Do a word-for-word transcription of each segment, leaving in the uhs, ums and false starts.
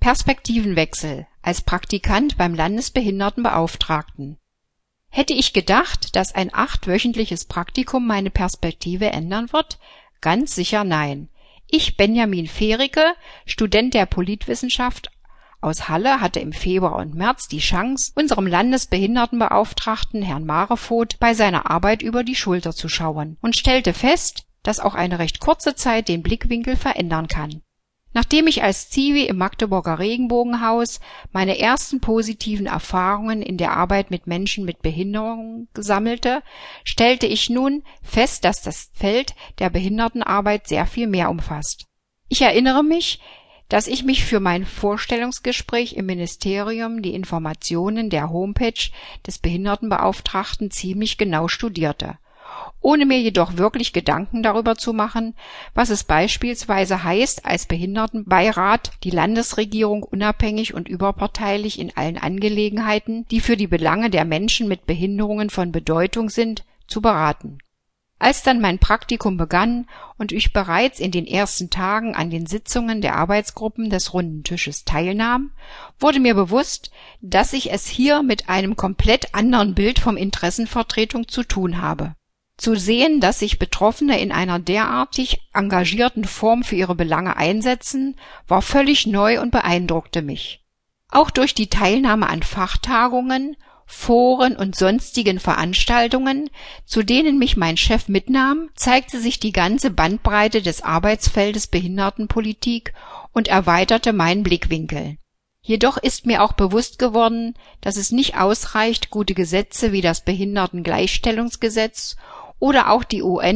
Perspektivenwechsel als Praktikant beim Landesbehindertenbeauftragten. Hätte ich gedacht, dass ein achtwöchentliches Praktikum meine Perspektive ändern wird? Ganz sicher nein. Ich, Benjamin Fehricke, Student der Politwissenschaft aus Halle, hatte im Februar und März die Chance, unserem Landesbehindertenbeauftragten Herrn Marevoth bei seiner Arbeit über die Schulter zu schauen und stellte fest, dass auch eine recht kurze Zeit den Blickwinkel verändern kann. Nachdem ich als Zivi im Magdeburger Regenbogenhaus meine ersten positiven Erfahrungen in der Arbeit mit Menschen mit Behinderungen sammelte, stellte ich nun fest, dass das Feld der Behindertenarbeit sehr viel mehr umfasst. Ich erinnere mich, dass ich mich für mein Vorstellungsgespräch im Ministerium die Informationen der Homepage des Behindertenbeauftragten ziemlich genau studierte, ohne mir jedoch wirklich Gedanken darüber zu machen, was es beispielsweise heißt, als Behindertenbeirat die Landesregierung unabhängig und überparteilich in allen Angelegenheiten, die für die Belange der Menschen mit Behinderungen von Bedeutung sind, zu beraten. Als dann mein Praktikum begann und ich bereits in den ersten Tagen an den Sitzungen der Arbeitsgruppen des Runden Tisches teilnahm, wurde mir bewusst, dass ich es hier mit einem komplett anderen Bild vom Interessenvertretung zu tun habe. Zu sehen, dass sich Betroffene in einer derartig engagierten Form für ihre Belange einsetzen, war völlig neu und beeindruckte mich. Auch durch die Teilnahme an Fachtagungen, Foren und sonstigen Veranstaltungen, zu denen mich mein Chef mitnahm, zeigte sich die ganze Bandbreite des Arbeitsfeldes Behindertenpolitik und erweiterte meinen Blickwinkel. Jedoch ist mir auch bewusst geworden, dass es nicht ausreicht, gute Gesetze wie das Behindertengleichstellungsgesetz oder auch die U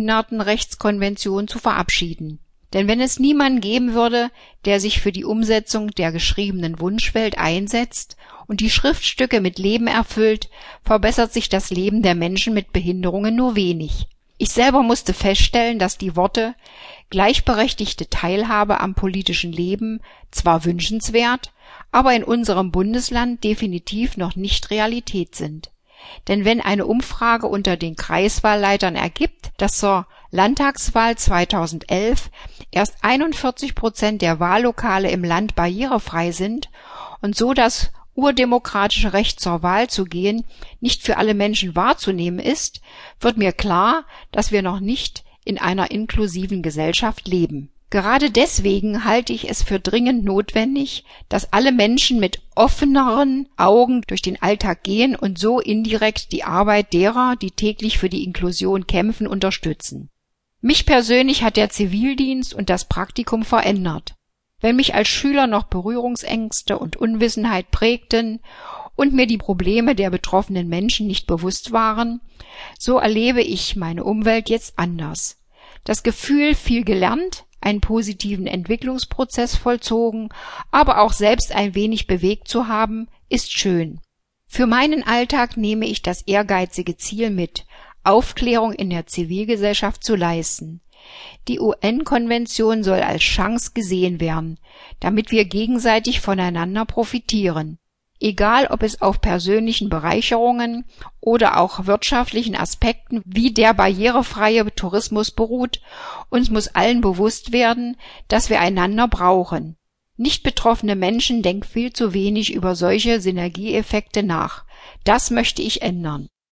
N-Behindertenrechtskonvention zu verabschieden. Denn wenn es niemanden geben würde, der sich für die Umsetzung der geschriebenen Wunschwelt einsetzt und die Schriftstücke mit Leben erfüllt, verbessert sich das Leben der Menschen mit Behinderungen nur wenig. Ich selber musste feststellen, dass die Worte gleichberechtigte Teilhabe am politischen Leben zwar wünschenswert, aber in unserem Bundesland definitiv noch nicht Realität sind. Denn wenn eine Umfrage unter den Kreiswahlleitern ergibt, dass zur Landtagswahl zweitausendelf erst einundvierzig Prozent der Wahllokale im Land barrierefrei sind und so das urdemokratische Recht zur Wahl zu gehen nicht für alle Menschen wahrzunehmen ist, wird mir klar, dass wir noch nicht in einer inklusiven Gesellschaft leben. Gerade deswegen halte ich es für dringend notwendig, dass alle Menschen mit offeneren Augen durch den Alltag gehen und so indirekt die Arbeit derer, die täglich für die Inklusion kämpfen, unterstützen. Mich persönlich hat der Zivildienst und das Praktikum verändert. Wenn mich als Schüler noch Berührungsängste und Unwissenheit prägten und mir die Probleme der betroffenen Menschen nicht bewusst waren, so erlebe ich meine Umwelt jetzt anders. Das Gefühl, viel gelernt, einen positiven Entwicklungsprozess vollzogen, aber auch selbst ein wenig bewegt zu haben, ist schön. Für meinen Alltag nehme ich das ehrgeizige Ziel mit, Aufklärung in der Zivilgesellschaft zu leisten. Die U N-Konvention soll als Chance gesehen werden, damit wir gegenseitig voneinander profitieren. Egal, ob es auf persönlichen Bereicherungen oder auch wirtschaftlichen Aspekten wie der barrierefreie Tourismus beruht, uns muss allen bewusst werden, dass wir einander brauchen. Nicht betroffene Menschen denken viel zu wenig über solche Synergieeffekte nach. Das möchte ich ändern.